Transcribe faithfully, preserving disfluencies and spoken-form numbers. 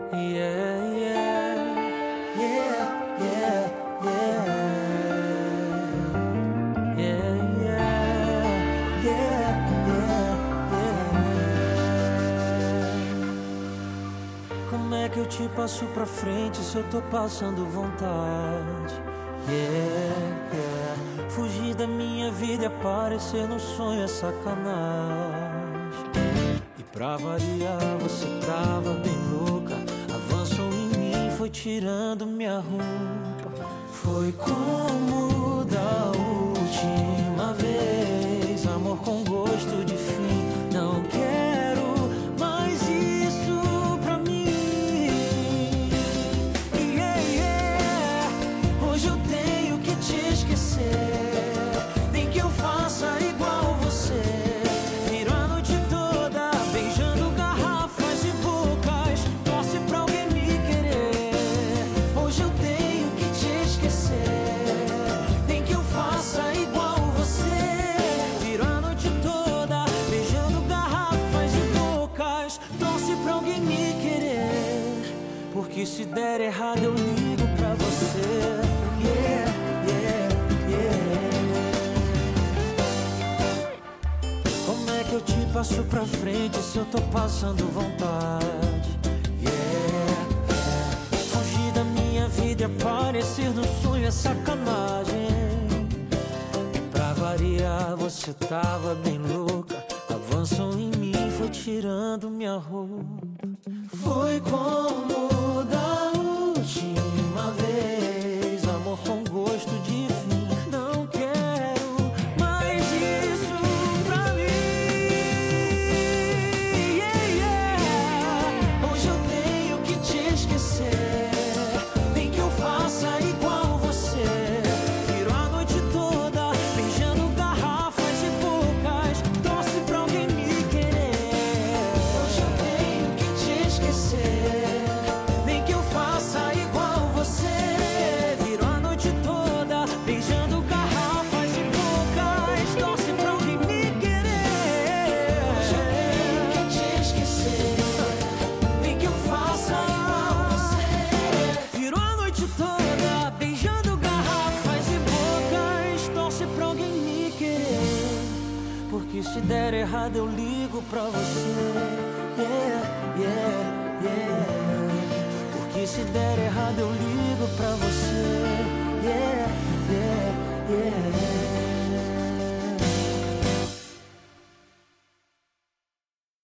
Yeah, yeah, yeah, yeah, yeah, yeah, yeah, yeah, yeah. Como é que eu te passo pra frente se eu tô passando vontade? Yeah, yeah. Fugir da minha vida e aparecer no sonho é sacanagem. E pra variar você tava bem louca, avançou em mim, foi tirando minha roupa. Foi como da última vez, amor com gosto de fim. Não quero mais isso pra mim. Yeah, yeah. Hoje eu tenho que te esquecer, nem que eu faça igual você. Viro a noite toda beijando garrafas e bocas, torce pra alguém me querer. Hoje eu tenho que te esquecer, nem que eu faça igual você. Viro a noite toda beijando garrafas e bocas, torce pra alguém me querer. Porque se der errado eu ligo pra você. Yeah, yeah, yeah. Como é que eu te passo pra frente se eu tô passando vontade? Yeah, yeah. Fugir da minha vida e aparecer no sonho é sacanagem. Pra variar você tava bem louca, avançou em mim, foi tirando minha roupa. Foi como da última vez, amor com gosto de fim. Não quero mais isso pra mim. Yeah, yeah. Hoje eu tenho que te esquecer, nem que eu faça igual você. Viro a noite toda beijando garrafas e bocas, torce pra alguém me querer. Hoje eu tenho que te esquecer, nem que eu faça igual você. Viro a noite toda beijando garrafas e bocas, torce pra alguém me querer. Hoje eu tenho que te esquecer, nem que eu faça igual você. Viro a noite toda beijando garrafas e bocas, torce pra alguém me querer. Porque se der errado eu ligo pra você. Yeah, yeah, yeah. Porque se der errado eu ligo pra você. Yeah, yeah, yeah.